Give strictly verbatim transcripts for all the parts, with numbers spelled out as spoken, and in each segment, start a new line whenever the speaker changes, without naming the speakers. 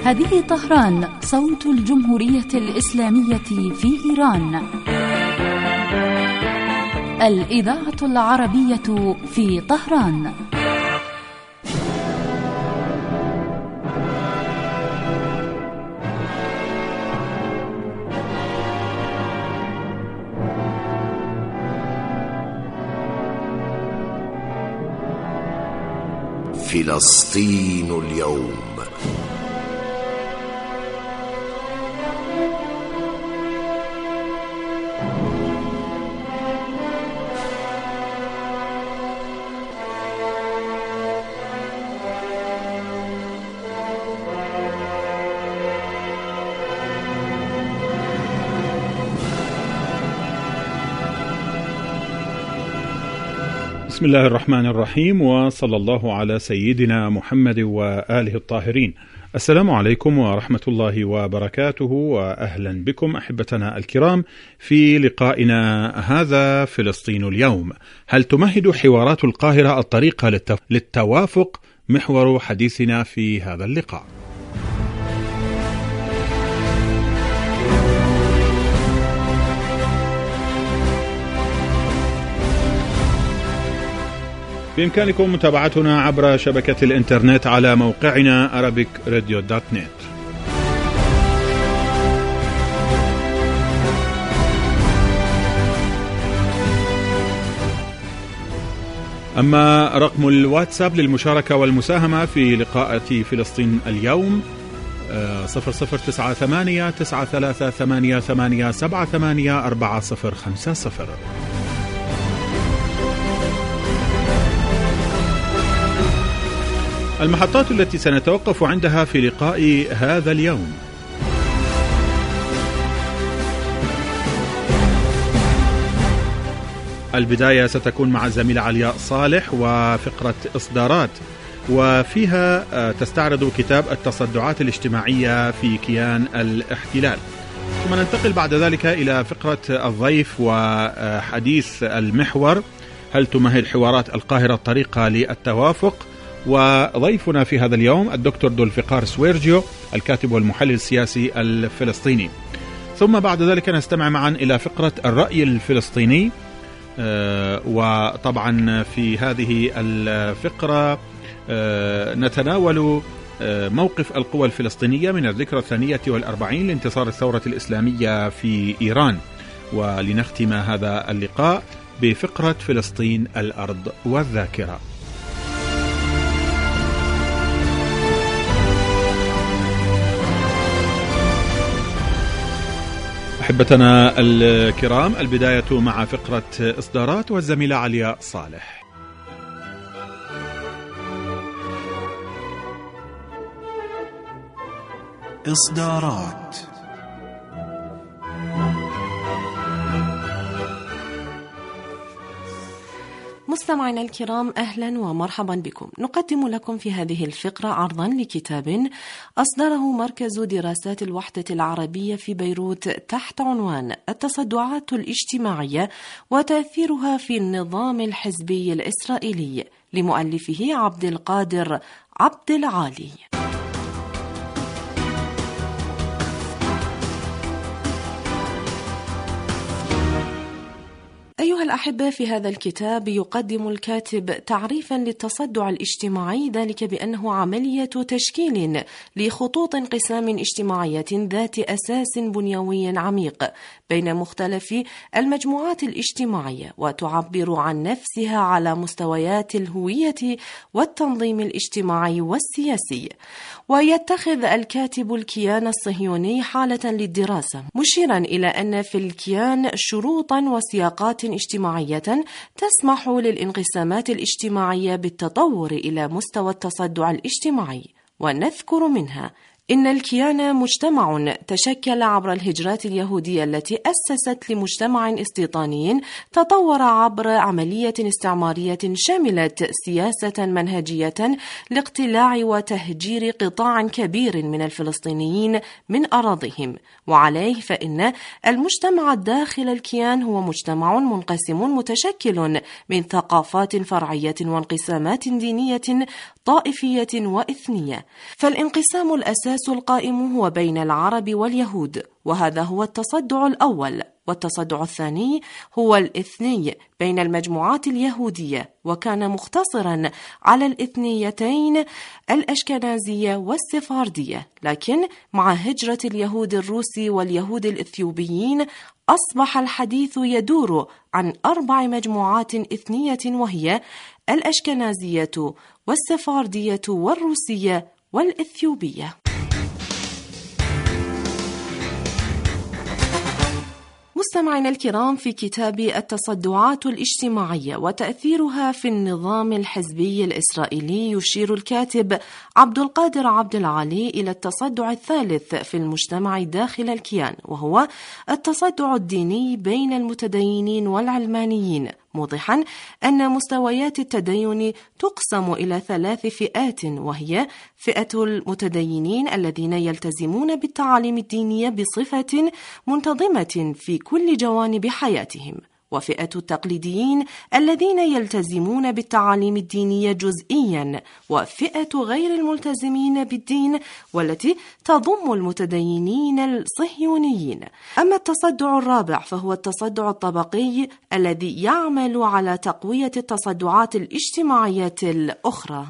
هذه طهران، صوت الجمهورية الإسلامية في إيران. الإذاعة العربية في طهران.
فلسطين اليوم.
بسم الله الرحمن الرحيم، وصلى الله على سيدنا محمد وآله الطاهرين. السلام عليكم ورحمة الله وبركاته، وأهلا بكم أحبتنا الكرام في لقائنا هذا فلسطين اليوم. هل تمهد حوارات القاهرة الطريق للتوافق؟ محور حديثنا في هذا اللقاء. بإمكانكم متابعتنا عبر شبكة الإنترنت على موقعنا أرابيك راديو دوت نت. أما رقم الواتساب للمشاركة والمساهمة في لقاءات فلسطين اليوم صفر صفر تسعة ثمانية تسعة ثلاثة ثمانية ثمانية سبعة ثمانية أربعة صفر خمسة صفر. المحطات التي سنتوقف عندها في لقاء هذا اليوم: البداية ستكون مع الزميلة علياء صالح وفقرة إصدارات، وفيها تستعرض كتاب التصدعات الاجتماعية في كيان الاحتلال. ثم ننتقل بعد ذلك إلى فقرة الضيف وحديث المحور: هل تمهد حوارات القاهرة الطريقة للتوافق؟ وضيفنا في هذا اليوم الدكتور ذوالفقار سويرجيو، الكاتب والمحلل السياسي الفلسطيني. ثم بعد ذلك نستمع معا إلى فقرة الرأي الفلسطيني، وطبعا في هذه الفقرة نتناول موقف القوى الفلسطينية من الذكرى الثانية والأربعين لانتصار الثورة الإسلامية في إيران. ولنختم هذا اللقاء بفقرة فلسطين الأرض والذاكرة. أحبتنا الكرام، البداية مع فقرة إصدارات والزميلة علياء صالح.
إصدارات. مستمعينا الكرام، أهلا ومرحبا بكم. نقدم لكم في هذه الفقرة عرضا لكتاب أصدره مركز دراسات الوحدة العربية في بيروت تحت عنوان التصدعات الاجتماعية وتأثيرها في النظام الحزبي الإسرائيلي، لمؤلفه عبد القادر عبد العالي. أيها الأحبة، في هذا الكتاب يقدم الكاتب تعريفا للتصدع الاجتماعي، ذلك بأنه عملية تشكيل لخطوط انقسام اجتماعية ذات أساس بنيوي عميق بين مختلف المجموعات الاجتماعية، وتعبر عن نفسها على مستويات الهوية والتنظيم الاجتماعي والسياسي. ويتخذ الكاتب الكيان الصهيوني حالة للدراسة، مشيرا إلى أن في الكيان شروطا وسياقات اجتماعية تسمح للانقسامات الاجتماعية بالتطور إلى مستوى التصدع الاجتماعي. ونذكر منها: إن الكيان مجتمع تشكل عبر الهجرات اليهودية التي أسست لمجتمع استيطاني تطور عبر عملية استعمارية شملت سياسة منهجية لاقتلاع وتهجير قطاع كبير من الفلسطينيين من أراضيهم. وعليه فإن المجتمع داخل الكيان هو مجتمع منقسم متشكل من ثقافات فرعية وانقسامات دينية طائفية وإثنية. فالانقسام الأساسي الأساس القائم هو بين العرب واليهود، وهذا هو التصدع الأول. والتصدع الثاني هو الإثني بين المجموعات اليهودية، وكان مختصرا على الإثنيتين الأشكنازية والسفاردية، لكن مع هجرة اليهود الروسي واليهود الإثيوبيين أصبح الحديث يدور عن أربع مجموعات إثنية، وهي الأشكنازية والسفاردية والروسية والإثيوبية. مستمعينا الكرام، في كتاب التصدعات الاجتماعية وتأثيرها في النظام الحزبي الإسرائيلي، يشير الكاتب عبد القادر عبد العالي إلى التصدع الثالث في المجتمع داخل الكيان، وهو التصدع الديني بين المتدينين والعلمانيين، موضحا أن مستويات التدين تقسم إلى ثلاث فئات، وهي فئة المتدينين الذين يلتزمون بالتعاليم الدينية بصفة منتظمة في كل جوانب حياتهم، وفئة التقليديين الذين يلتزمون بالتعاليم الدينية جزئيا، وفئة غير الملتزمين بالدين والتي تضم المتدينين الصهيونيين. أما التصدع الرابع فهو التصدع الطبقي الذي يعمل على تقوية التصدعات الاجتماعية الأخرى.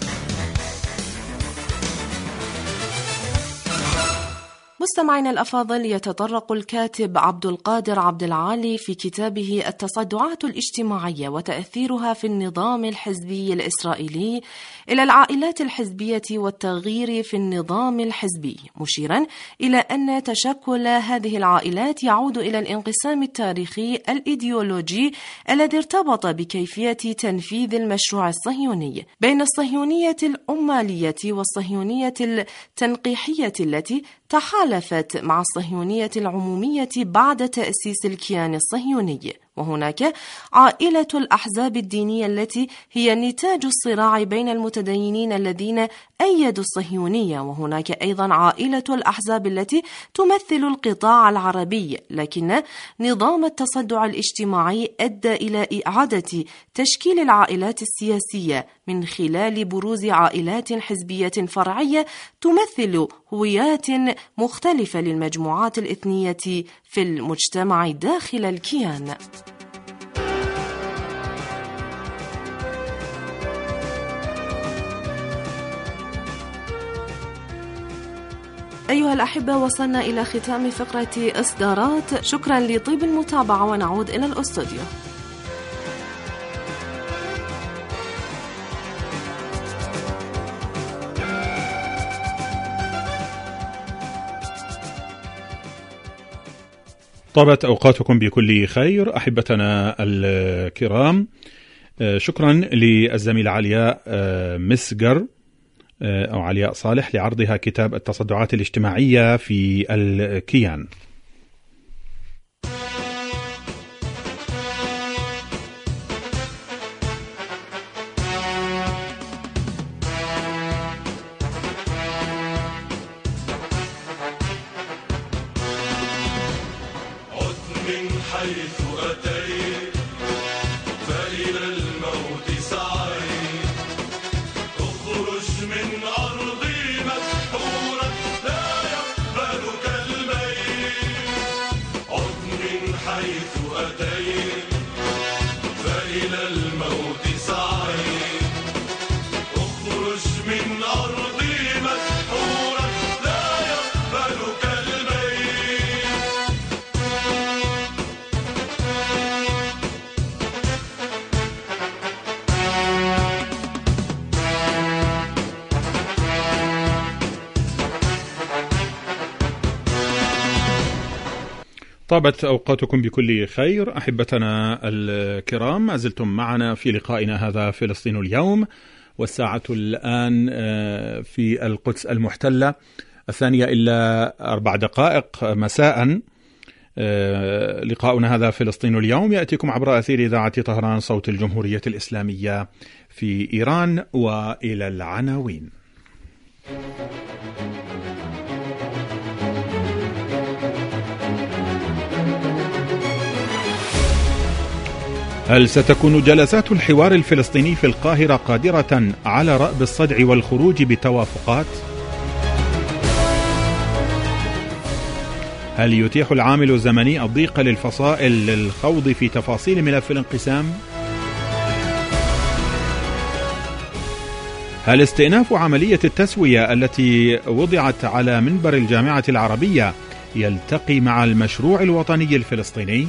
مستمعينا الأفاضل، يتطرق الكاتب عبد القادر عبد العالي في كتابه التصدعات الاجتماعية وتأثيرها في النظام الحزبي الإسرائيلي إلى العائلات الحزبية والتغيير في النظام الحزبي، مشيرا إلى أن تشكل هذه العائلات يعود إلى الانقسام التاريخي الإيديولوجي الذي ارتبط بكيفية تنفيذ المشروع الصهيوني بين الصهيونية العمالية والصهيونية التنقيحية التي تحالفت مع الصهيونية العمومية بعد تأسيس الكيان الصهيوني. وهناك عائلة الأحزاب الدينية التي هي نتاج الصراع بين المتدينين الذين أيدوا الصهيونية، وهناك أيضا عائلة الأحزاب التي تمثل القطاع العربي، لكن نظام التصدع الاجتماعي أدى إلى إعادة تشكيل العائلات السياسية من خلال بروز عائلات حزبية فرعية تمثل هويات مختلفة للمجموعات الإثنية في المجتمع داخل الكيان. أيها الأحبة، وصلنا إلى ختام فقرة إصدارات. شكرا لطيب المتابعة، ونعود إلى الأستوديو.
طابت أوقاتكم بكل خير أحبتنا الكرام. شكرا للزميلة علياء مسجر أو علياء صالح لعرضها كتاب التصدعات الاجتماعية في الكيان.
حيث أتيت فإلى الموت سعيت، اخرج من أرضي مسحورا لا يقبلك الميت. عد من حيث أتيت فإلى الموت سعيت، اخرج من أرضي مسحورا لا يقبلك الميت.
طابت أوقاتكم بكل خير أحبتنا الكرام، ما زلتم معنا في لقائنا هذا فلسطين اليوم، والساعة الآن في القدس المحتلة الثانية إلا أربع دقائق مساء. لقاؤنا هذا فلسطين اليوم يأتيكم عبر أثير إذاعة طهران صوت الجمهورية الإسلامية في إيران. وإلى العناوين. هل ستكون جلسات الحوار الفلسطيني في القاهرة قادرة على رأب الصدع والخروج بتوافقات؟ هل يتيح العامل الزمني الضيق للفصائل للخوض في تفاصيل ملف الانقسام؟ هل استئناف عملية التسوية التي وضعت على منبر الجامعة العربية يلتقي مع المشروع الوطني الفلسطيني؟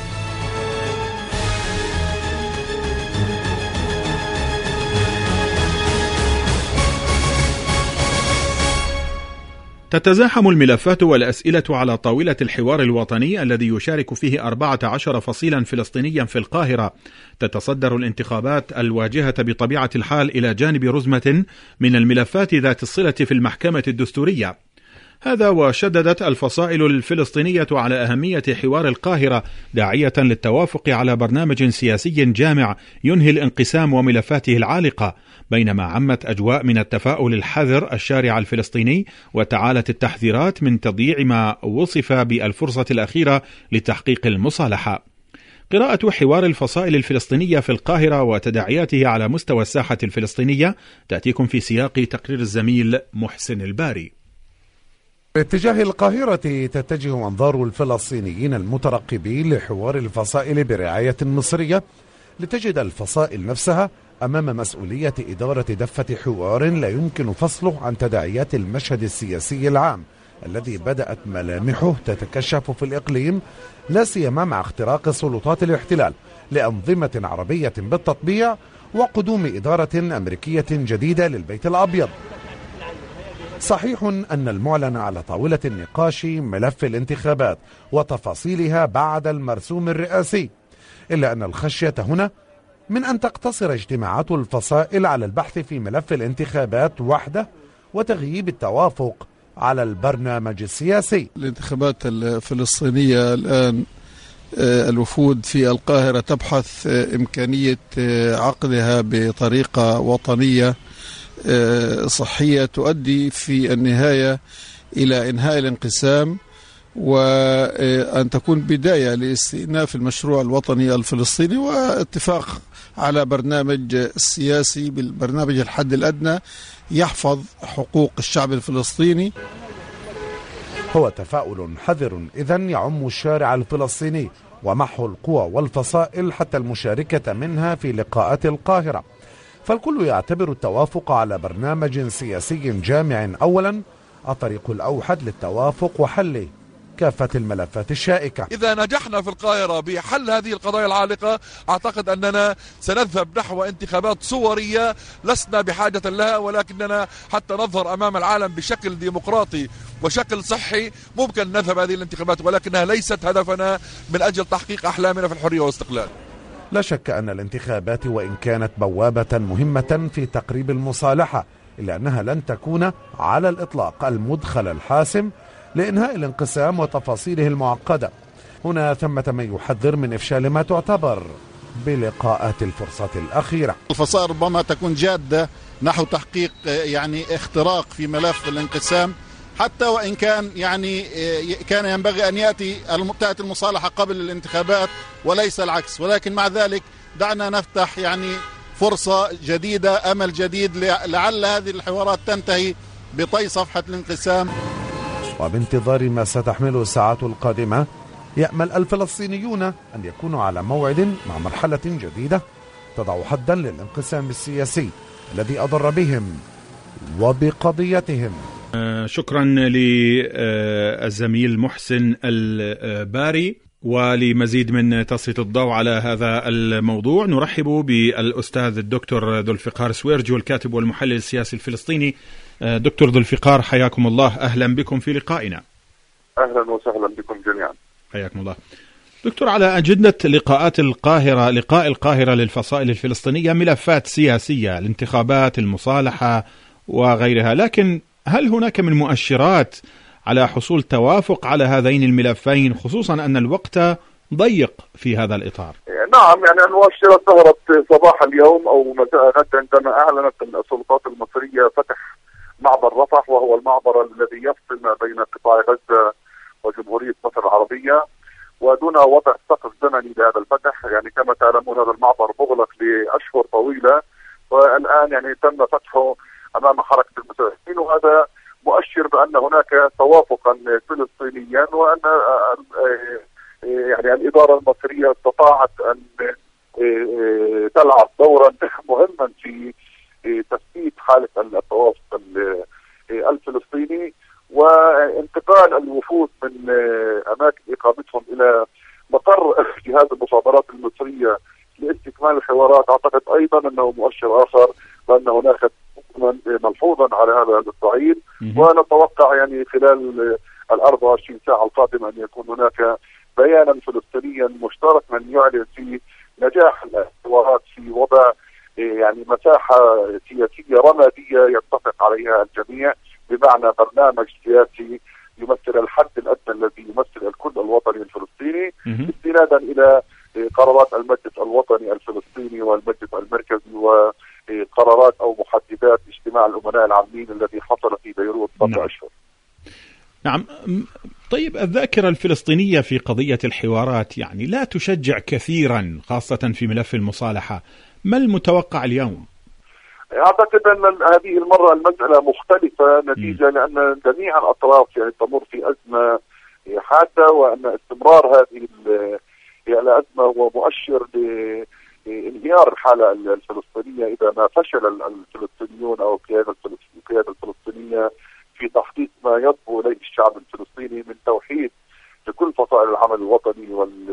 تتزاحم الملفات والأسئلة على طاولة الحوار الوطني الذي يشارك فيه أربعة عشر فصيلا فلسطينيا في القاهرة. تتصدر الانتخابات الواجهة بطبيعة الحال إلى جانب رزمة من الملفات ذات الصلة في المحكمة الدستورية. هذا وشددت الفصائل الفلسطينية على أهمية حوار القاهرة، داعية للتوافق على برنامج سياسي جامع ينهي الانقسام وملفاته العالقة، بينما عمت أجواء من التفاؤل الحذر الشارع الفلسطيني، وتعالت التحذيرات من تضييع ما وصف بالفرصة الأخيرة لتحقيق المصالحة. قراءة حوار الفصائل الفلسطينية في القاهرة وتداعياته على مستوى الساحة الفلسطينية تأتيكم في سياق تقرير الزميل محسن الباري.
باتجاه القاهرة تتجه أنظار الفلسطينيين المترقبين لحوار الفصائل برعاية مصرية، لتجد الفصائل نفسها أمام مسؤولية إدارة دفة حوار لا يمكن فصله عن تداعيات المشهد السياسي العام الذي بدأت ملامحه تتكشف في الإقليم، لا سيما مع اختراق سلطات الاحتلال لأنظمة عربية بالتطبيع وقدوم إدارة أمريكية جديدة للبيت الأبيض. صحيح أن المعلن على طاولة النقاش ملف الانتخابات وتفاصيلها بعد المرسوم الرئاسي، إلا أن الخشية هنا من أن تقتصر اجتماعات الفصائل على البحث في ملف الانتخابات وحده وتغييب التوافق على البرنامج السياسي.
الانتخابات الفلسطينية الآن الوفود في القاهرة تبحث إمكانية عقدها بطريقة وطنية صحية تؤدي في النهاية إلى إنهاء الانقسام، وأن تكون بداية لاستئناف المشروع الوطني الفلسطيني واتفاق على برنامج سياسي بالبرنامج الحد الأدنى يحفظ حقوق الشعب الفلسطيني.
هو تفاؤل حذر إذن يعم الشارع الفلسطيني ومحو القوى والفصائل حتى المشاركة منها في لقاءات القاهرة، فالكل يعتبر التوافق على برنامج سياسي جامع أولا الطريق الأوحد للتوافق وحل كافة الملفات الشائكة.
إذا نجحنا في القاهرة بحل هذه القضايا العالقة أعتقد أننا سنذهب نحو انتخابات صورية لسنا بحاجة لها، ولكننا حتى نظهر أمام العالم بشكل ديمقراطي وشكل صحي ممكن نذهب هذه الانتخابات، ولكنها ليست هدفنا من أجل تحقيق أحلامنا في الحرية والاستقلال.
لا شك أن الانتخابات وإن كانت بوابة مهمة في تقريب المصالحة، إلا أنها لن تكون على الإطلاق المدخل الحاسم لإنهاء الانقسام وتفاصيله المعقدة. هنا ثمة من يحذر من إفشال ما تعتبر بلقاءات الفرصة الأخيرة.
الفصائل ربما تكون جادة نحو تحقيق يعني اختراق في ملف الانقسام، حتى وإن كان يعني كان ينبغي أن يأتي تأتي المصالحة قبل الانتخابات وليس العكس، ولكن مع ذلك دعنا نفتح يعني فرصة جديدة، أمل جديد، لعل هذه الحوارات تنتهي بطي صفحة الانقسام.
وبانتظار ما ستحمله الساعات القادمة يأمل الفلسطينيون أن يكونوا على موعد مع مرحلة جديدة تضع حدا للانقسام السياسي الذي أضر بهم وبقضيتهم.
شكرا للزميل محسن الباري. ولمزيد من تسليط الضوء على هذا الموضوع نرحب بالأستاذ الدكتور ذو الفقار سويرجي، الكاتب والمحلل السياسي الفلسطيني. دكتور ذو الفقار، حياكم الله، أهلا بكم في لقائنا.
أهلا وسهلا بكم جميعا.
حياكم الله. دكتور، على أجندة لقاءات القاهرة لقاء القاهرة للفصائل الفلسطينية ملفات سياسية، الانتخابات، المصالحة وغيرها، لكن هل هناك من مؤشرات على حصول توافق على هذين الملفين، خصوصا أن الوقت ضيق في هذا الإطار؟
نعم، يعني المؤشرات ظهرت صباح اليوم أو مساء غد عندما أعلنت السلطات المصرية فتح معبر رفح، وهو المعبر الذي يفصل ما بين قطاع غزة وجمهورية مصر العربية، ودون وضع سقف زمني لهذا الفتح. يعني كما تعلمون هذا المعبر مغلق لأشهر طويلة، والآن يعني تم فتحه أمام حركة المساهمين، وهذا مؤشر يؤشر بأن هناك توافقا فلسطينيا، وأن يعني الإدارة المصرية استطاعت أن تلعب دورا مهما في تثبيت حالة التوافق الفلسطيني وانتقال الوفود من أماكن إقامتهم إلى مقر جهاز المخابرات المصرية لاستكمال الحوارات. أعتقد أيضا أنه مؤشر آخر بأن هناك ملحوظا على هذا الصعيد، ونتوقع يعني خلال الأربع وعشرين ساعة القادمة أن يكون هناك بيانا فلسطينيا مشتركا يعلن في نجاح الحوارات في وضع يعني مساحة سياسية رمادية يتفق عليها الجميع، بمعنى برنامج سياسي يمثل الحد الأدنى الذي يمثل الكل الوطني الفلسطيني، استنادا إلى قرارات المجلس الوطني الفلسطيني والمجلس المركزي وقرارات أو محددات اجتماع الأمناء العامين الذي حصل في بيروت قبل أشهر.
نعم. طيب، الذاكرة الفلسطينية في قضية الحوارات يعني لا تشجع كثيرا خاصة في ملف المصالحة، ما المتوقع اليوم؟
أعتقد أن هذه المرة المسألة مختلفة نتيجة لأن جميع الأطراف يعني تمر في أزمة حادة، وأن استمرار هذه الأزمة هو مؤشر لانهيار الحالة الفلسطينية إذا ما فشل الفلسطينيون أو القيادة الفلسطينية في تحقيق ما يطلب إليه الشعب الفلسطيني من توحيد لكل فصائل العمل الوطني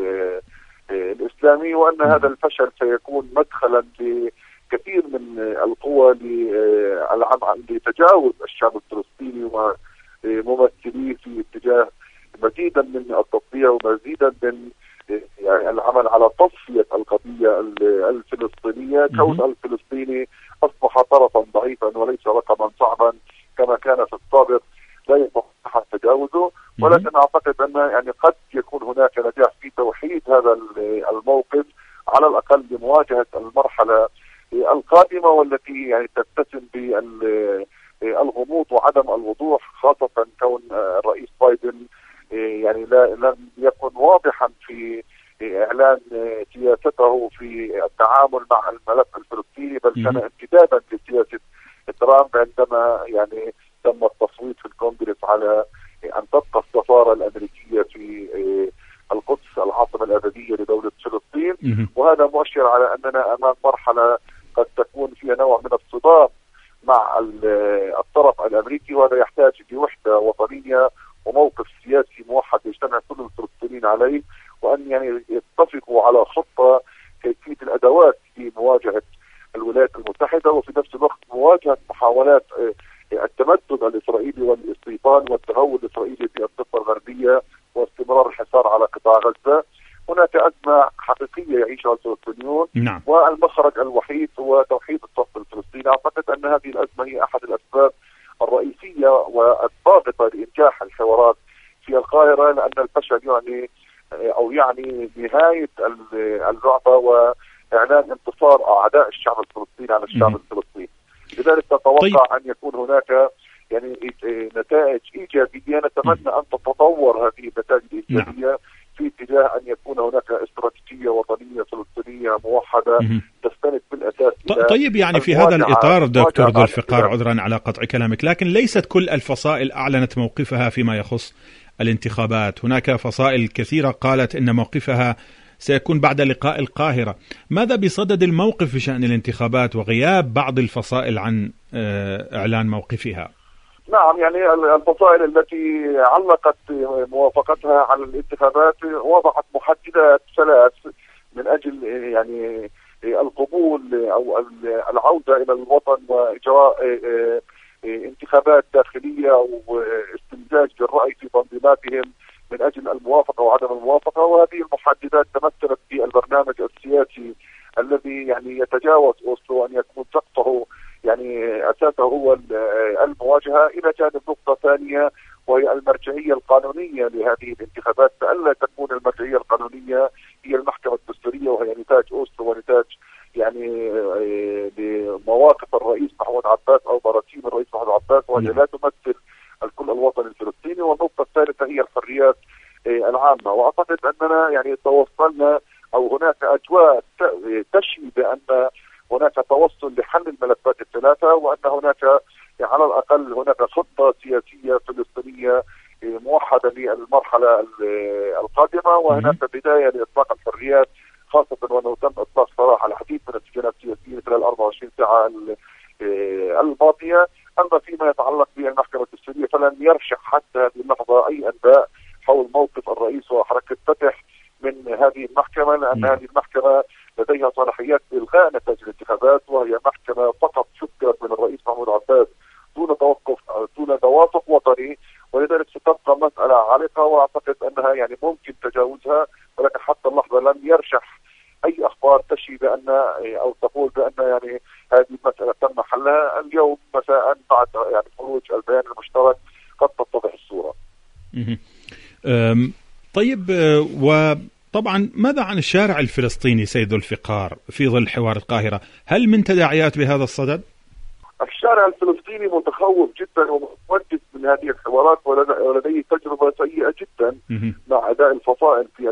والإسلامي، وأن هذا الفشل سيكون مدخلا لكثير من القوى لتجاوز الشعب الفلسطيني وممثليه في اتجاه مزيدا من التطبيع ومزيدا من يعني العمل على تصفية القضية الفلسطينية. كون الفلسطيني أصبح طرفا ضعيفا وليس رقما صعبا كما كان في السابق لا يستطيع تجاوزه، ولكن أعتقد أن يعني قد يكون هناك نجاح في توحيد هذا الموقف على الأقل لمواجهة المرحلة القادمة، والتي يعني تتسم بالغموض وعدم الوضوح، خاصة كون الرئيس بايدن يعني لا لم يكن واضحا في إعلان سياسته في التعامل مع الملف الفلسطيني، بل كان امتدادا لسياسة ترامب عندما يعني تم التصويت في الكونغرس على أن تبقى السفارة الأمريكية في القدس العاصمة الأبدية لدولة فلسطين. وهذا مؤشر على أننا أمام مرحلة قد تكون فيها نوع من الصدام مع الطرف الأمريكي، وهذا يحتاج لوحدة وطنية وموقف سياسي موحد يجتمع كل الفلسطينيين عليه، وأن يعني يتفقوا على خطة كيفية الأدوات لمواجهة الولايات المتحدة، وفي نفس الوقت مواجهة محاولات التمدد الإسرائيلي والاستيطان والتهور الإسرائيلي في الضفة الغربية واستمرار الحصار على قطاع غزة. هناك أزمة حقيقية يعيشها الفلسطينيون،
نعم.
والمخرج الوحيد هو توحيد الصف الفلسطيني. أعتقد أن هذه الأزمة هي أحد الأسباب الرئيسية والضاغطة لإنجاح الحوارات في القاهرة، لأن الفشل يعني أو يعني نهاية اللعبة وإعلان انتصار أعداء الشعب الفلسطيني على الشعب الفلسطيني. لذلك نتوقع طيب. أن يكون هناك يعني نتائج إيجابية، نتمنى أن تتطور هذه النتائج الإيجابية نعم. في اتجاه أن يكون هناك استراتيجية وطنية فلسطينية موحدة تستند بالأساس.
طيب، يعني في هذا الإطار دكتور ذو الفقار، عذرا على قطع كلامك، لكن ليست كل الفصائل أعلنت موقفها فيما يخص الانتخابات. هناك فصائل كثيرة قالت إن موقفها سيكون بعد لقاء القاهرة. ماذا بصدد الموقف بشأن الانتخابات وغياب بعض الفصائل عن إعلان موقفها؟
نعم، يعني الفصائل التي علقت موافقتها على الانتخابات وضعت محددات ثلاث من أجل يعني القبول أو العودة إلى الوطن وإجراء انتخابات داخلية أو استمزاج بالرأي في تنظيماتهم من أجل الموافقة وعدم الموافقة. وهذه المحددات تمثلت في البرنامج السياسي الذي يعني يتجاوز أوسلو أن يكون سقفه يعني أساسه هو المواجهة، إلى جانب نقطة ثانية وهي المرجعية القانونية لهذه الانتخابات، فألا تكون المرجعية القانونية هي المحكمة الدستورية، وهي نتاج أوسلو ونتاج يعني لمواقف الرئيس محمود عباس أو براثيم الرئيس محمود عباس، وهي لا تمثل الكل الوطني الفلسطيني. والنقطة الثالثة هي الحريات العامة. وأعتقد أننا يعني توصلنا أو هناك أجواء تشهد بأن هناك توصل لحل الملفات الثلاثة، وأن هناك على الأقل هناك خطة سياسية سياسية فلسطينية موحدة للمرحلة القادمة، وهناك بداية لإطلاق الحريات، خاصة وأنه تم إطلاق صراحة العديد من السجناء السياسية خلال أربعة وعشرين ساعة الماضية. أما فيما يتعلق بالمحكمة الدستورية فلن يرشح حتى هذه اللحظة أي أنباء حول موقف الرئيس وحركة فتح من هذه المحكمة، لأن هذه المحكمة لديها صلاحيات إلغاء نتائج الانتخابات، وهي محكمة فقط شكلت من الرئيس محمود عباس دون توقف دون توافق وطني، ولذلك ستبقى مسألة عالقة، وأعتقد أنها يعني ممكن تجاوزها، ولكن حتى اللحظة لم يرشح أي أخبار تشي بأن أو تقول بأن يعني هذه المسألة تم حلها. اليوم مساء بعد يعني خروج البيان المشترك قد تتضح الصورة.
طيب، وطبعا ماذا عن الشارع الفلسطيني سيد الفقار في ظل حوار القاهرة؟ هل من تداعيات بهذا الصدد؟
الشارع الفلسطيني متخوف جدا ومتوجس من هذه الحوارات، ولديه تجربة سيئة جدا مع أداء الفصائل في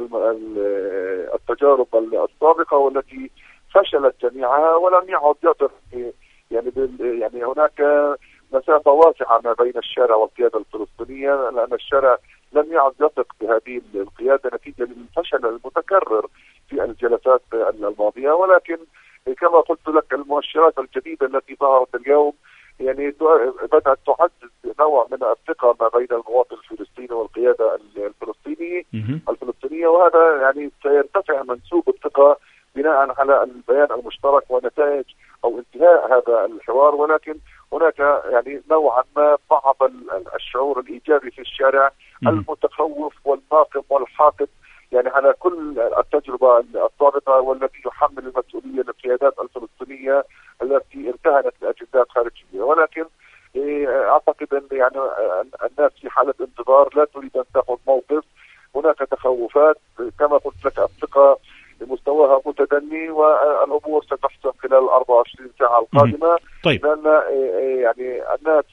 التجارب السابقة والتي فشلت جميعها، ولم يعد يثق يعني يعني هناك مسافة واسعة ما بين الشارع والقيادة الفلسطينية، لأن الشارع لم يعد يثق بهذه القيادة نتيجة للفشل المتكرر في الجلسات الماضية. ولكن كما قلت لك المؤشرات الجديدة التي ظهرت اليوم يعني بدأت تعزز نوع من الثقة ما بين المواطن الفلسطيني والقيادة الفلسطينية الفلسطينية وهذا يعني سيرتفع منسوب الثقة بناء على البيان المشترك ونتائج أو انتهاء هذا الحوار. ولكن هناك يعني نوعا ما بعض الشعور الإيجابي في الشارع المتخوف والناقم والحاقد يعني على كل التجربة السابقة، والتي يحمل المسؤولية للقيادات الفلسطينية التي ارتهنت لأجندات خارجية. ولكن أعتقد أن يعني الناس في حالة انتظار لا تريد أن تأخذ موقف. هناك تخوفات كما قلت لك، الثقة مستواها متدني والأمور ستحسن خلال أربعة وعشرين ساعة القادمة.
طيب.
لأن يعني الناس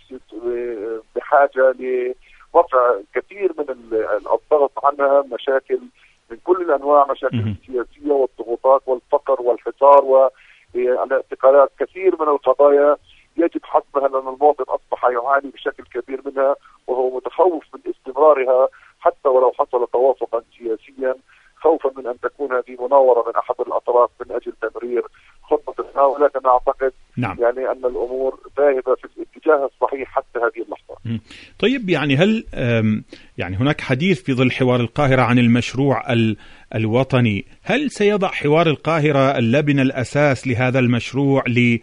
بحاجة لرفع كثير من الضغط عنها، مشاكل من كل الأنواع، مشاكل السياسية والضغوطات والفقر والحصار والاعتقالات، كثير من القضايا يجب حسمها لأن المواطن أصبح يعاني بشكل كبير منها، وهو متخوف من استمرارها حتى ولو حصل توافقا سياسيا، خوفا من أن تكون هذه مناورة من أحد الأطراف من أجل تمرير خطتها. ولكن أعتقد نعم. يعني أن الأمور ذاهبة في الاتجاه الصحيح حتى هذه اللحظة.
طيب، يعني هل يعني هناك حديث في ظل حوار القاهرة عن المشروع الوطني، هل سيضع حوار القاهرة اللبنة الأساس لهذا المشروع ل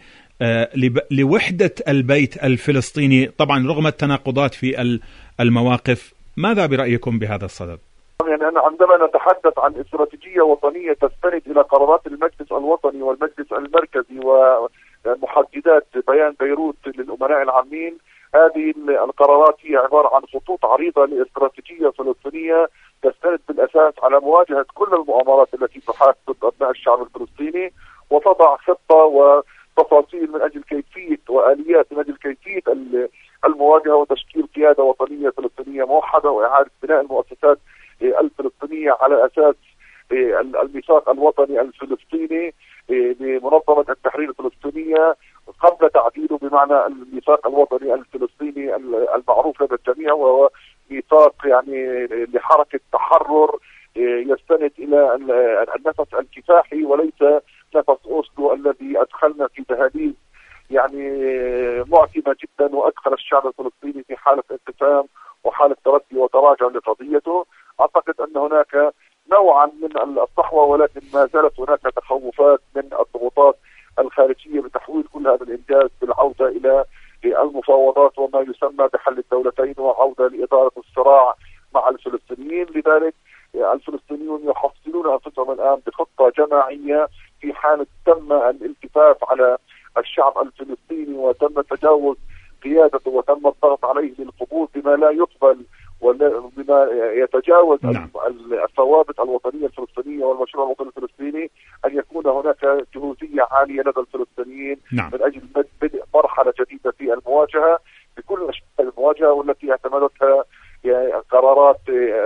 لوحدة البيت الفلسطيني، طبعا رغم التناقضات في المواقف؟ ماذا برأيكم بهذا الصدد؟
يعني أنا عندما نتحدث عن استراتيجية وطنية تستند إلى قرارات المجلس الوطني والمجلس المركزي ومحددات بيان بيروت للأمناء العامين، هذه القرارات هي عبارة عن خطوط عريضة لاستراتيجية فلسطينية تستند بالأساس على مواجهة كل المؤامرات التي تحاك ضد أبناء الشعب الفلسطيني، وتضع خطة وتفاصيل من أجل كيفية وآليات من أجل كيفية المواجهة وتشكيل قيادة وطنية فلسطينية موحدة وإعادة بناء المؤسسات الفلسطينية على أساس الميثاق الوطني الفلسطيني لمنظمة التحرير الفلسطينية قبل تعديله بمعنى الميثاق الوطني الفلسطيني المعروف لدى الجميع، وهو ميثاق يعني لحركة تحرر يستند إلى النفس الكفاحي وليس نفس أوسلو الذي أدخلنا في دهاليز يعني معتمة جدا وأدخل الشعب الفلسطيني في حالة انقسام وحالة تردي وتراجع لقضيته. أعتقد أن هناك نوعا من الصحوة، ولكن ما زالت هناك تخوفات من الضغوطات الخارجية بتحويل كل هذا الإنجاز بالعودة إلى المفاوضات وما يسمى بحل الدولتين وعودة لإدارة الصراع مع الفلسطينيين. لذلك الفلسطينيون يحصلون أنفسهم الآن بخطة جماعية في حال تم الالتفاف على الشعب الفلسطيني وتم تجاوز قيادته وتم الضغط عليه للقبول بما لا يقبل وبما يتجاوز نعم. الثوابت الوطنية الفلسطينية والمشروع الوطني الفلسطيني، أن يكون هناك جهوزية عالية لدى الفلسطينيين نعم. من أجل بدء مرحلة جديدة في المواجهة بكل أشكال المواجهة، والتي اعتمدتها قرارات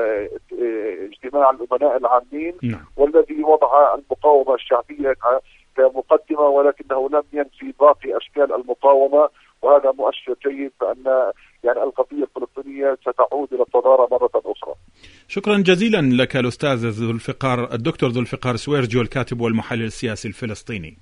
اجتماع الأمناء العامين نعم. والذي وضع المقاومة الشعبية كمقدمة، ولكنه لم ينفي باقي أشكال المقاومة، وهذا مؤشر جيد بأن يعني القضية الفلسطينية ستعود إلى الصدارة مرة أخرى.
شكرا جزيلا لك الأستاذ ذو الفقار الدكتور ذو الفقار سويرجيو، الكاتب والمحلل السياسي الفلسطيني.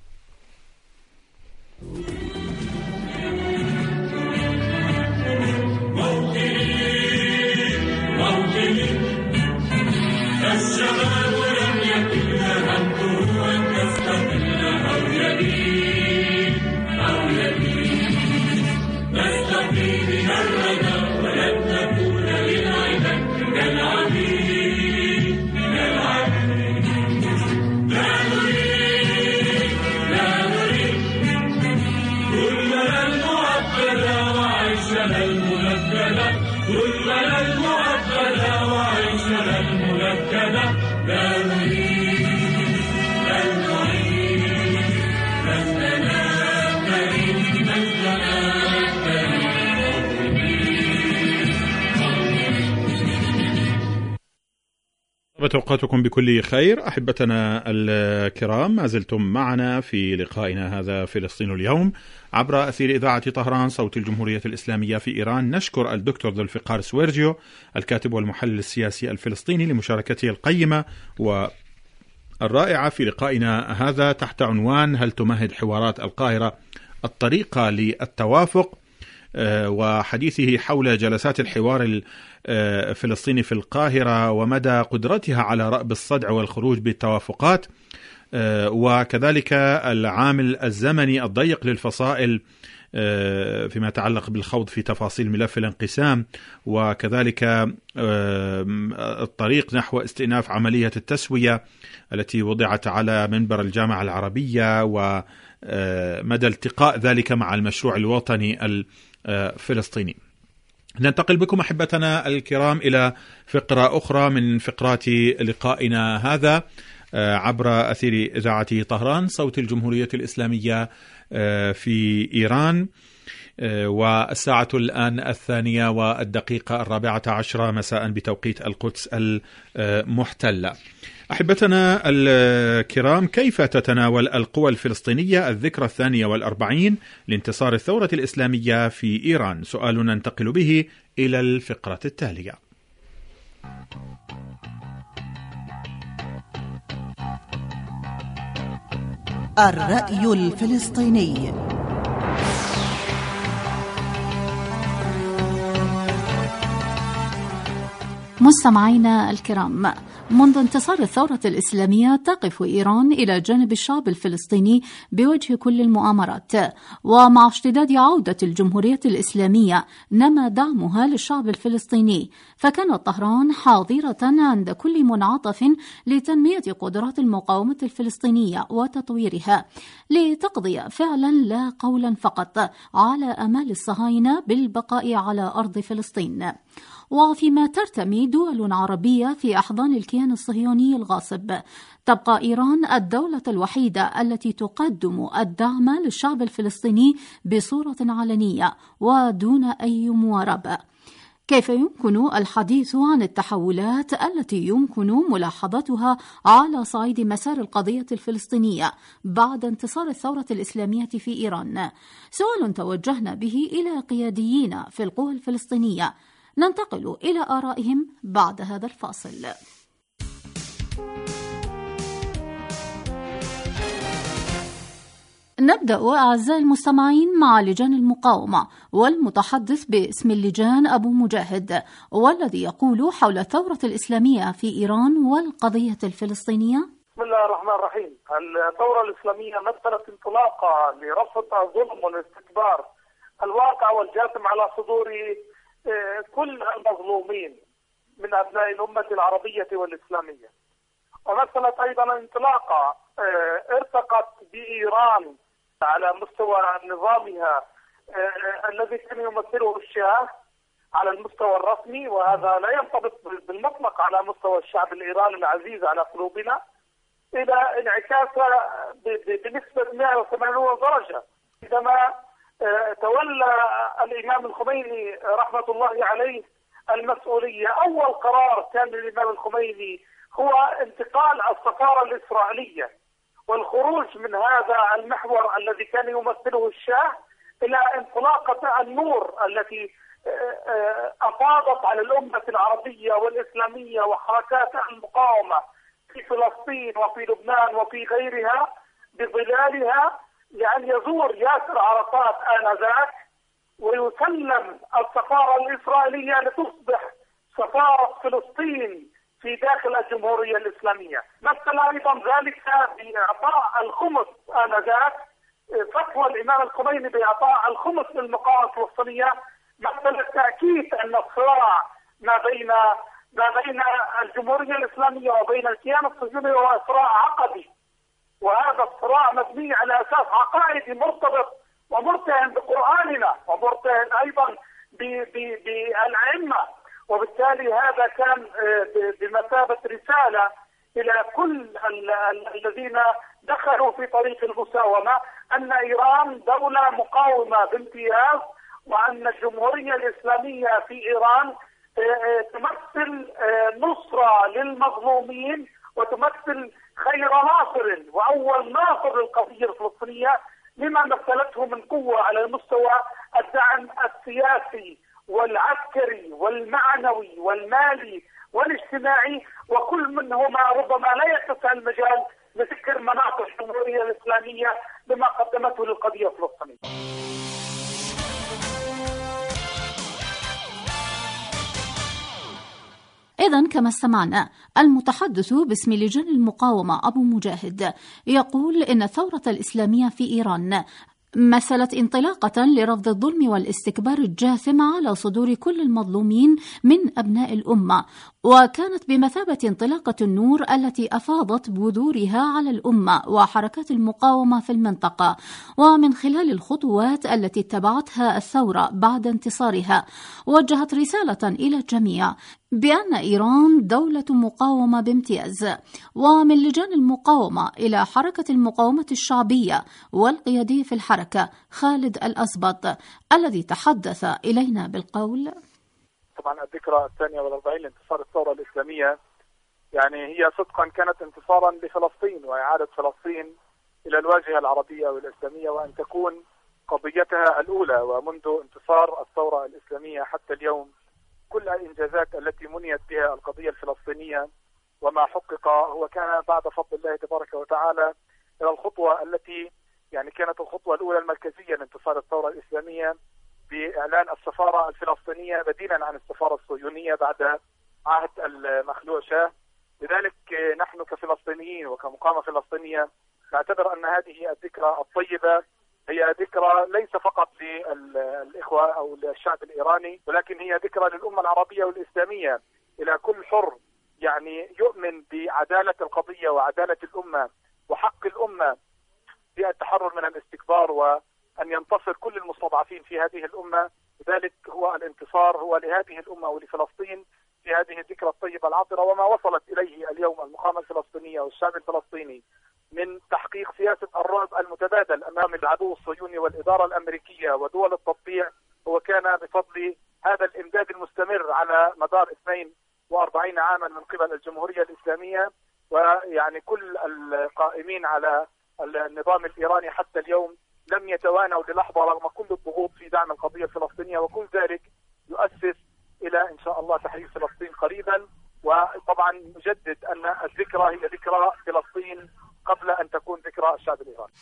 الشباب لم يكن همه أن تستقل أو يبيد أو يبيد نستقي من الردى ولن تكون للعباد كالعبيد من العبيد. لا نريد لا نريد كلنا المعقدة وعيشنا المنكدة، كلنا المعقدة وعيشنا المنكدة. لا نريد لن نعيد لسنا كريم لسنا
أوقاتكم بكل خير. أحبتنا الكرام، ما زلتم معنا في لقائنا هذا فلسطين اليوم عبر أثير إذاعة طهران صوت الجمهورية الإسلامية في إيران. نشكر الدكتور ذو الفقار سويرجيو الكاتب والمحلل السياسي الفلسطيني لمشاركته القيمة والرائعة في لقائنا هذا تحت عنوان: هل تمهد حوارات القاهرة الطريقة للتوافق؟ وحديثه حول جلسات الحوار الفلسطيني في القاهرة ومدى قدرتها على رأب الصدع والخروج بالتوافقات، وكذلك العامل الزمني الضيق للفصائل فيما يتعلق بالخوض في تفاصيل ملف الانقسام، وكذلك الطريق نحو استئناف عملية التسوية التي وضعت على منبر الجامعة العربية، ومدى التقاء ذلك مع المشروع الوطني الفلسطيني. ننتقل بكم أحبتنا الكرام إلى فقرة أخرى من فقرات لقائنا هذا عبر أثير إذاعة طهران صوت الجمهورية الإسلامية في إيران، والساعة الآن الثانية والدقيقة الرابعة عشرة مساء بتوقيت القدس المحتلة. أحبتنا الكرام، كيف تتناول القوى الفلسطينية الذكرى الثانية والأربعين لانتصار الثورة الإسلامية في إيران؟ سؤال ننتقل به إلى الفقرة التالية.
الرأي الفلسطيني. مستمعينا الكرام، منذ انتصار الثورة الإسلامية تقف إيران إلى جانب الشعب الفلسطيني بوجه كل المؤامرات، ومع اشتداد عودة الجمهورية الإسلامية نما دعمها للشعب الفلسطيني، فكانت طهران حاضرة عند كل منعطف لتنمية قدرات المقاومة الفلسطينية وتطويرها، لتقضي فعلا لا قولا فقط على آمال الصهاينة بالبقاء على أرض فلسطين. وفيما ترتمي دول عربية في أحضان الكيان الصهيوني الغاصب، تبقى إيران الدولة الوحيدة التي تقدم الدعم للشعب الفلسطيني بصورة علنية ودون أي مواربة. كيف يمكن الحديث عن التحولات التي يمكن ملاحظتها على صعيد مسار القضية الفلسطينية بعد انتصار الثورة الإسلامية في إيران؟ سؤال توجهنا به إلى قياديين في القوى الفلسطينية. ننتقل إلى آرائهم بعد هذا الفاصل. نبدأ أعزائي المستمعين مع لجان المقاومة، والمتحدث باسم اللجان أبو مجاهد، والذي يقول حول الثورة الإسلامية في إيران والقضية الفلسطينية.
بسم الله الرحمن الرحيم. الثورة الإسلامية مثلت انطلاقة لرفض الظلم والاستكبار الواقع والجاثم على صدور كل المظلومين من أبناء الأمة العربية والإسلامية، ومثلت أيضا انطلاقة ارتقت بإيران على مستوى نظامها الذي كان يمثله الشاه على المستوى الرسمي، وهذا لا ينطبق بالمطلق على مستوى الشعب الإيراني العزيز على قلوبنا، إلى انعكاسها بنسبة مئة وثمانين درجة عندما تولى الإمام الخميني رحمة الله عليه المسؤولية. أول قرار كان للإمام الخميني هو انتقال السفارة الإسرائيلية والخروج من هذا المحور الذي كان يمثله الشاه إلى انطلاقة النور التي أفاضت على الأمة العربية والإسلامية وحركات المقاومة في فلسطين وفي لبنان وفي غيرها بظلالها، لأن يزور ياسر عرفات آنذاك ويسلم السفارة الإسرائيلية لتصبح سفارة فلسطين في داخل الجمهورية الإسلامية. مثل أيضا ذلك بإعطاء الخمس آنذاك، فتوى الإمام الخميني بإعطاء الخمس للمقاومة الفلسطينية، مثل التأكيد أن الصراع ما بين ما بين الجمهورية الإسلامية وبين الكيان الصهيوني هو صراع عقدي، وهذا الصراع مبني على أساس عقائدي مرتبط ومرتهن بقرآننا ومرتهن أيضا بالأئمة، وبالتالي هذا كان بمثابة رسالة إلى كل الذين دخلوا في طريق المساومة أن إيران دولة مقاومة بامتياز، وأن الجمهورية الإسلامية في إيران تمثل نصرة للمظلومين وتمثل خير ناصر وأول ناصر للقضية الفلسطينية، لما مثلته من قوة على مستوى الدعم السياسي والعسكري والمعنوي والمالي والاجتماعي، وكل منهما ربما لا يتسع المجال لذكر مناطق الجمهورية الإسلامية بما قدمته للقضية الفلسطينية.
إذن كما استمعنا، المتحدث باسم لجان المقاومة أبو مجاهد يقول إن الثورة الإسلامية في إيران مثلت انطلاقة لرفض الظلم والاستكبار الجاثم على صدور كل المظلومين من أبناء الأمة، وكانت بمثابة انطلاقة النور التي أفاضت بذورها على الأمة وحركات المقاومة في المنطقة. ومن خلال الخطوات التي اتبعتها الثورة بعد انتصارها، وجهت رسالة إلى الجميع بأن إيران دولة مقاومة بامتياز. ومن لجان المقاومة إلى حركة المقاومة الشعبية والقيادي في الحركة خالد الأسبط الذي تحدث إلينا بالقول:
طبعا الذكرى الثانية والأربعين لانتصار الثورة الإسلامية يعني هي صدقا كانت انتصارا لفلسطين وإعادة فلسطين إلى الواجهة العربية والإسلامية، وأن تكون قضيتها الأولى. ومنذ انتصار الثورة الإسلامية حتى اليوم كل الإنجازات التي منيت بها القضية الفلسطينية وما حقق هو كان بعد فضل الله تبارك وتعالى إلى الخطوة التي يعني كانت الخطوة الأولى المركزية لانتصار الثورة الإسلامية بإعلان السفارة الفلسطينية بديلا عن السفارة الصهيونية بعد عهد المخلوع شاه. لذلك نحن كفلسطينيين وكمقاومة فلسطينية نعتبر أن هذه الذكرى الطيبة هي ذكرى ليس فقط للإخوة أو للشعب الإيراني، ولكن هي ذكرى للأمة العربية والإسلامية، إلى كل حر يعني يؤمن بعدالة القضية وعدالة الأمة وحق الأمة بالتحرر من الاستكبار وأن ينتصر كل المستضعفين في هذه الأمة. لذلك هو الانتصار هو لهذه الأمة ولفلسطين في هذه الذكرى الطيبة العطرة، وما وصلت إليه اليوم المقاومة الفلسطينية والشعب الفلسطيني من تحقيق سياسة الرعب المتبادل أمام العدو الصهيوني والإدارة الأمريكية ودول التطبيع، هو كان بفضل هذا الإمداد المستمر على مدار اثنين وأربعين عاما من قبل الجمهورية الإسلامية. ويعني كل القائمين على النظام الإيراني حتى اليوم لم يتوانوا للحظة رغم كل الضغوط في دعم القضية الفلسطينية، وكل ذلك يؤسس إلى إن شاء الله تحرير فلسطين قريبا. وطبعا نجدد أن الذكرى هي ذكرى فلسطين قبل أن تكون ذكرى الشعب الإيراني.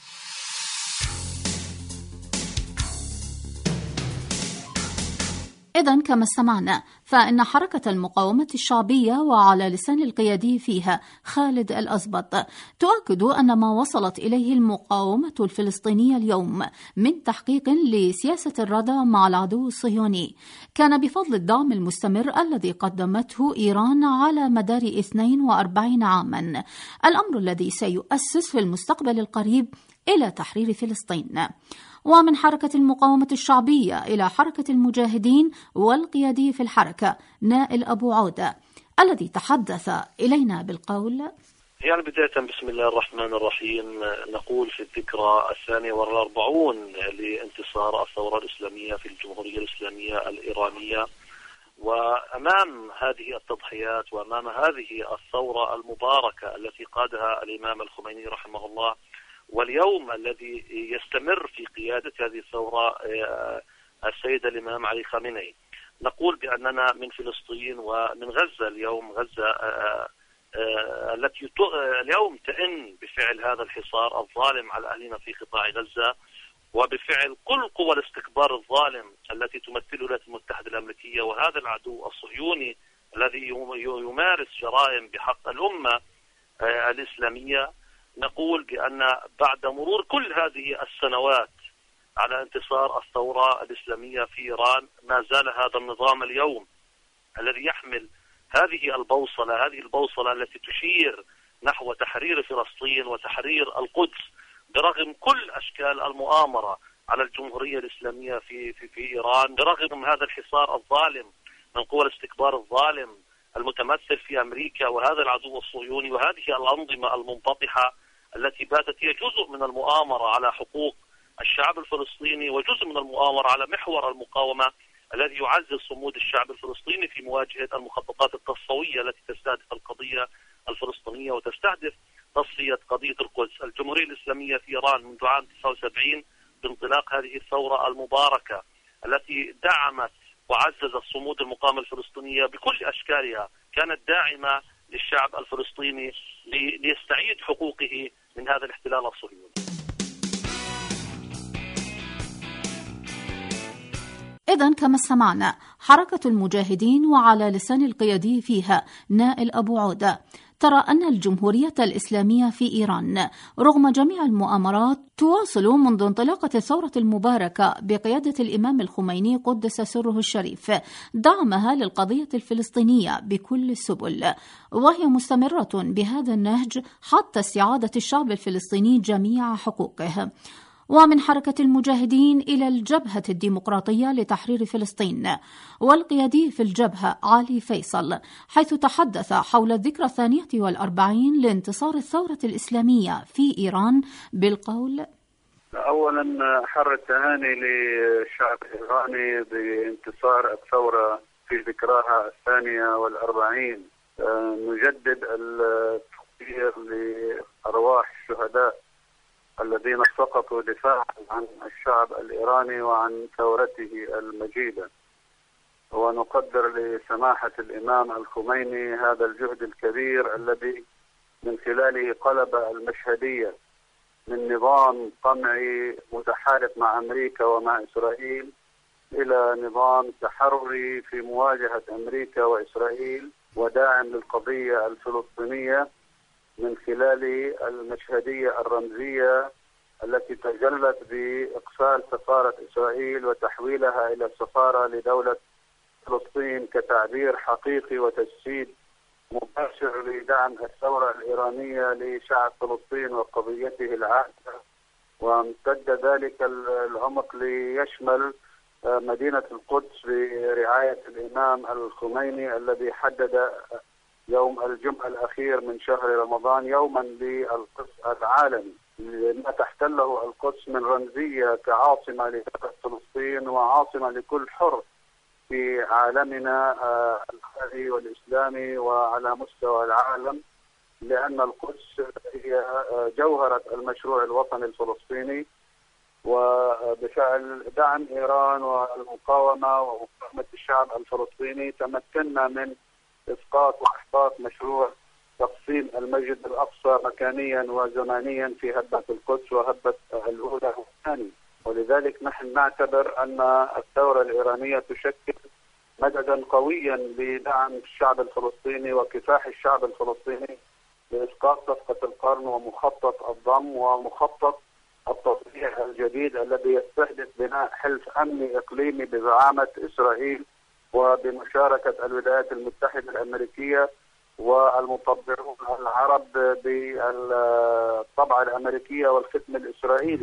إذن كما استمعنا، فإن حركة المقاومة الشعبية وعلى لسان القيادي فيها خالد الأسبط تؤكد أن ما وصلت إليه المقاومة الفلسطينية اليوم من تحقيق لسياسة الردع مع العدو الصهيوني كان بفضل الدعم المستمر الذي قدمته إيران على مدار اثنين وأربعين عاما، الأمر الذي سيؤسس في المستقبل القريب إلى تحرير فلسطين. ومن حركة المقاومة الشعبية إلى حركة المجاهدين والقيادي في الحركة نائل أبو عودة الذي تحدث إلينا بالقول:
يعني بداية بسم الله الرحمن الرحيم، نقول في الذكرى الثانية والأربعون لانتصار الثورة الإسلامية في الجمهورية الإسلامية الإيرانية، وأمام هذه التضحيات وأمام هذه الثورة المباركة التي قادها الإمام الخميني رحمه الله واليوم الذي يستمر في قيادة هذه الثورة السيد الإمام علي خامنئي. نقول بأننا من فلسطين ومن غزة اليوم، غزة التي اليوم تئن بفعل هذا الحصار الظالم على أهلنا في قطاع غزة، وبفعل كل قوى الاستكبار الظالم التي تمثله الولايات المتحدة الأمريكية وهذا العدو الصهيوني الذي يمارس جرائم بحق الأمة الإسلامية. نقول بأن بعد مرور كل هذه السنوات على انتصار الثورة الإسلامية في إيران، ما زال هذا النظام اليوم الذي يحمل هذه البوصلة هذه البوصلة التي تشير نحو تحرير فلسطين وتحرير القدس، برغم كل أشكال المؤامرة على الجمهورية الإسلامية في في في إيران، برغم هذا الحصار الظالم من قوى الاستكبار الظالم المتمثل في أمريكا وهذا العدو الصهيوني وهذه الأنظمة المنبطحة التي باتت هي جزء من المؤامرة على حقوق الشعب الفلسطيني وجزء من المؤامرة على محور المقاومة الذي يعزز صمود الشعب الفلسطيني في مواجهة المخططات التصفوية التي تستهدف القضية الفلسطينية وتستهدف تصفية قضية القدس. الجمهورية الإسلامية في إيران منذ عام تسعة وسبعين بانطلاق هذه الثورة المباركة التي دعمت وعززت صمود المقاومة الفلسطينية بكل أشكالها، كانت داعمة للشعب الفلسطيني ليستعيد حقوقه من هذا الاحتلال الصهيوني.
إذن كما سمعنا، حركة المجاهدين وعلى لسان القيادي فيها نائل أبو عودة ترى أن الجمهورية الإسلامية في إيران رغم جميع المؤامرات تواصل منذ انطلاقة الثورة المباركة بقيادة الإمام الخميني قدس سره الشريف دعمها للقضية الفلسطينية بكل السبل، وهي مستمرة بهذا النهج حتى استعادة الشعب الفلسطيني جميع حقوقه. ومن حركة المجاهدين إلى الجبهة الديمقراطية لتحرير فلسطين، والقيادي في الجبهة علي فيصل، حيث تحدث حول الذكرى الثانية والأربعين لانتصار الثورة الإسلامية في إيران بالقول:
أولا حر التهاني للشعب الإيراني بانتصار الثورة في ذكراها الثانية والأربعين. نجدد التقدير لأرواح الشهداء الذين سقطوا دفاعا عن الشعب الإيراني وعن ثورته المجيدة، ونقدر لسماحة الإمام الخميني هذا الجهد الكبير الذي من خلاله قلب المشهدية من نظام قمعي متحالف مع أمريكا ومع إسرائيل إلى نظام تحرري في مواجهة أمريكا وإسرائيل وداعم للقضية الفلسطينية من خلال المشهدية الرمزية التي تجلت بإقفال سفارة إسرائيل وتحويلها إلى سفارة لدولة فلسطين كتعبير حقيقي وتجسيد مباشر لدعم الثورة الإيرانية لشعب فلسطين وقضيته العادلة، وامتد ذلك العمق ليشمل مدينة القدس برعاية الإمام الخميني الذي حدد يوم الجمعة الأخير من شهر رمضان يوما للقدس العالمي لما تحتله القدس من رمزية كعاصمة لدولة فلسطين وعاصمة لكل حر في عالمنا العربي والإسلامي وعلى مستوى العالم، لأن القدس هي جوهرة المشروع الوطني الفلسطيني. وبفعل دعم إيران والمقاومة ومقاومة الشعب الفلسطيني تمكنا من إسقاط وإحباط مشروع تقسيم المسجد الأقصى مكانيا وزمانيا في هبة القدس وهبة الأولى والثانية. ولذلك نحن نعتبر أن الثورة الإيرانية تشكل مددا قويا لدعم الشعب الفلسطيني وكفاح الشعب الفلسطيني لإسقاط صفقة القرن ومخطط الضم ومخطط التصريح الجديد الذي يستهدف بناء حلف أمني إقليمي بزعامة إسرائيل وبمشاركة الولايات المتحدة الأمريكية والمطبعون العرب بالطبعة الأمريكية والختم الإسرائيلي.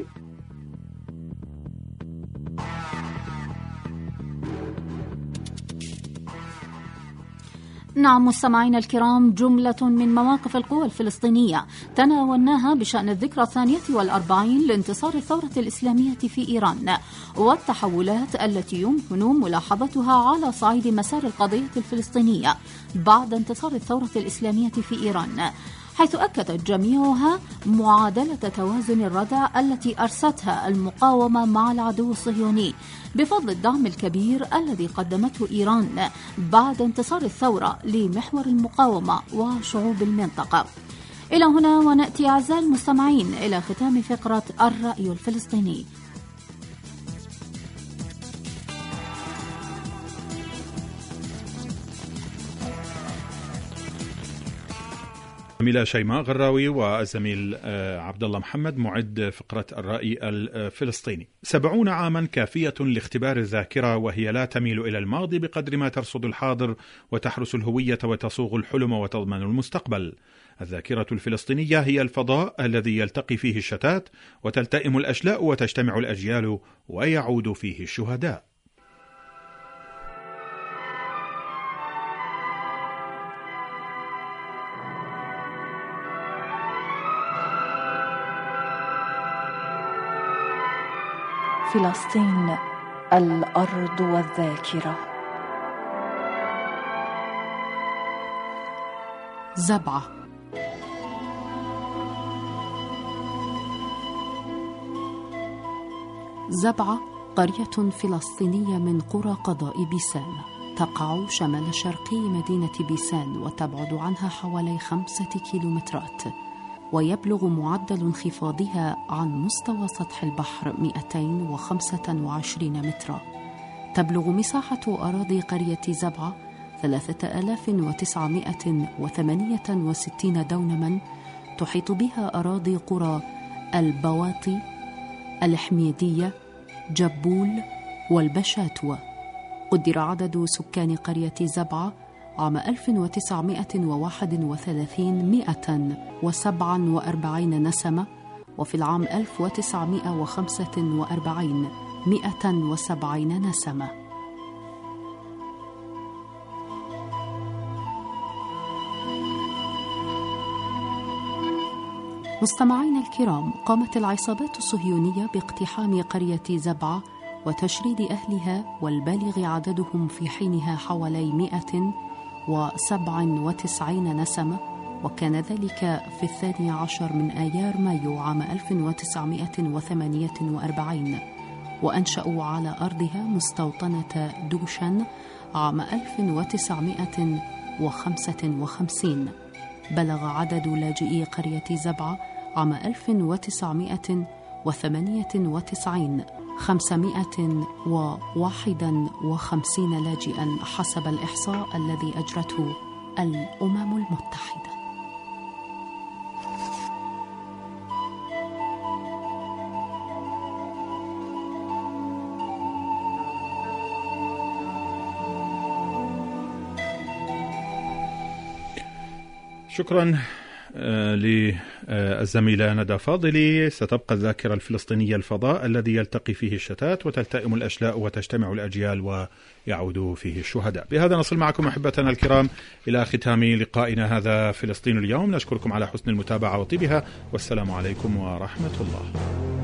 نعم مستمعينا الكرام، جملة من مواقف القوى الفلسطينية تناولناها بشأن الذكرى الثانية والأربعين لانتصار الثورة الإسلامية في إيران والتحولات التي يمكن ملاحظتها على صعيد مسار القضية الفلسطينية بعد انتصار الثورة الإسلامية في إيران، حيث أكدت جميعها معادلة توازن الردع التي أرستها المقاومة مع العدو الصهيوني بفضل الدعم الكبير الذي قدمته إيران بعد انتصار الثورة لمحور المقاومة وشعوب المنطقة. إلى هنا ونأتي أعزائي المستمعين إلى ختام فقرة الرأي الفلسطيني.
الزميلة شيماء غراوي والزميل عبد الله محمد معد فقرة الرأي الفلسطيني. سبعون عاما كافية لاختبار الذاكرة، وهي لا تميل إلى الماضي بقدر ما ترصد الحاضر وتحرس الهوية وتصوغ الحلم وتضمن المستقبل. الذاكرة الفلسطينية هي الفضاء الذي يلتقي فيه الشتات وتلتئم الأشلاء وتجتمع الأجيال ويعود فيه الشهداء.
فلسطين الأرض والذاكرة.
زبعة. زبعة قرية فلسطينية من قرى قضاء بيسان، تقع شمال شرقي مدينة بيسان وتبعد عنها حوالي خمسة كيلومترات، ويبلغ معدل انخفاضها عن مستوى سطح البحر مئتين وخمسة وعشرين مترا. تبلغ مساحة أراضي قرية زبعة ثلاثة آلاف وتسعمائة وثمانية وستين دونما، تحيط بها أراضي قرى البواطي، الحميدية، جبول والبشاتوة. قدر عدد سكان قرية زبعة عام ألف وتسعمائة وواحد وثلاثين مئة وسبعة وأربعين نسمة، وفي العام ألف وتسعمائة وخمسة وأربعين مئة وسبعين نسمة. مستمعين الكرام، قامت العصابات الصهيونية باقتحام قرية زبعة وتشريد أهلها، والبالغ عددهم في حينها حوالي مئة وسبعة وتسعين نسمة، وكان ذلك في الثاني عشر من آيار مايو عام ألف وتسعمائة وثمانية وأربعين، وأنشأوا على أرضها مستوطنة دوشن عام ألف وتسعمائة وخمسة وخمسين. بلغ عدد لاجئي قرية زبعة عام ألف وتسعمائة وثمانية وتسعين خمسمائة وواحد وخمسين لاجئا حسب الإحصاء الذي أجرته الأمم المتحدة.
شكرا للزميلة ندى فاضلي. ستبقى الذاكرة الفلسطينية الفضاء الذي يلتقي فيه الشتات وتلتئم الأشلاء وتجتمع الأجيال ويعود فيه الشهداء. بهذا نصل معكم أحبتنا الكرام إلى ختام لقائنا هذا فلسطين اليوم. نشكركم على حسن المتابعة وطيبها، والسلام عليكم ورحمة الله.